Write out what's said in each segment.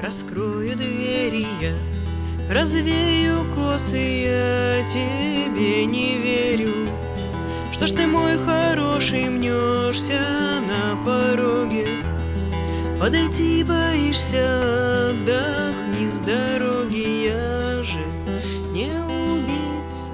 Раскрою двери я, развею косы, я тебе не верю. Что ж ты, мой хороший, мнешься на пороге? Подойти боишься, отдохни с дороги, я же не убийца.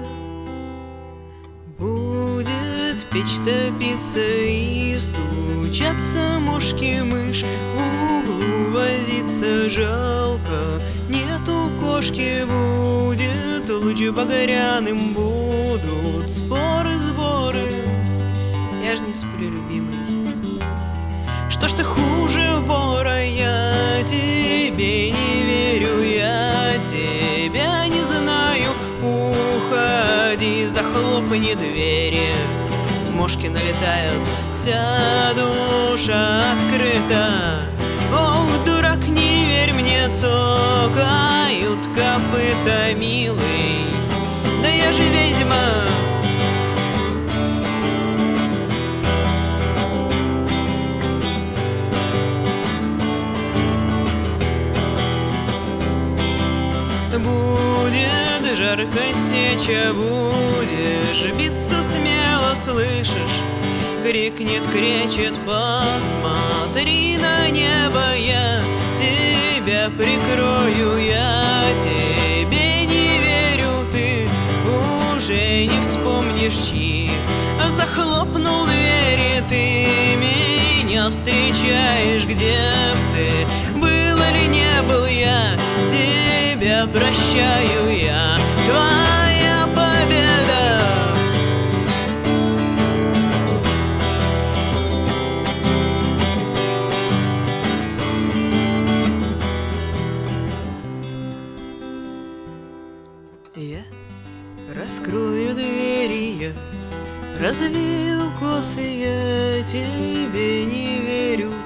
Будет печь топиться и стучаться мошки-мышь, в углу возиться жалко, нету кошки. Будет луч багряным, будут споры-сборы. Я ж не сплю, любимый. Что ж ты хуже вора, я тебе не верю, я тебя не знаю. Уходи, захлопни двери, мошки налетают, вся душа открыта. Ох, дурак, не верь мне, цокают копыта, милый, да я же ведьма. Будет жарко сеча, будешь биться смело, слышишь? Крикнет, кричит, посмотри на небо, я тебя прикрою, я тебе не верю, ты уже не вспомнишь, чьи. Захлопнул двери, ты меня встречаешь, где б ты был или не был, я тебя прощаю, я твоя победа. Я раскрою двери, я развею косы, я тебе не верю.